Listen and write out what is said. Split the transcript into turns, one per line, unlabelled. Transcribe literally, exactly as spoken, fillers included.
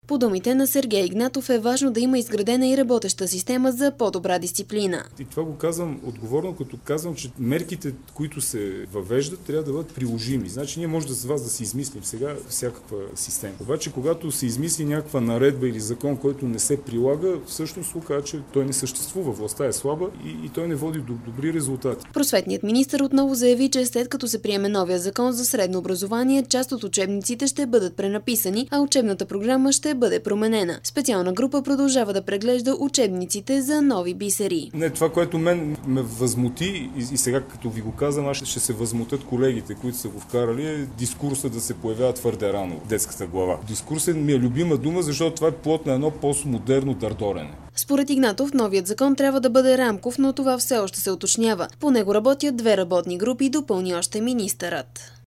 По думите на Сергей Игнатов е важно да има изградена и работеща система за по-добра дисциплина.
И това го казвам отговорно, като казвам, че мерките, които се въвеждат, трябва да бъдат приложими. Значи ние може да с вас да си измислим сега всякаква система. Обаче, когато се измисли някаква наредба или закон, който не се прилага, всъщност се оказва, че той не съществува. Властта е слаба и, и той не води до добри резултати.
Просветният министър отново заяви, че след като се приеме новия закон за средно образование, част от учебниците ще бъдат пренаписани, а учебната програма ще бъде променена. Специална група продължава да преглежда учебниците за нови бисери.
Не, това, което мен ме възмути и, и сега като ви го казвам, аз ще се възмутят колегите, които са го вкарали, е дискурса да се появява твърде рано в детската глава. Дискурсът ми е любима дума, защото това е плод на едно постмодерно дърдорене.
Според Игнатов, новият закон трябва да бъде рамков, но това все още се уточнява. По него работят две работни групи, допълни още министърът.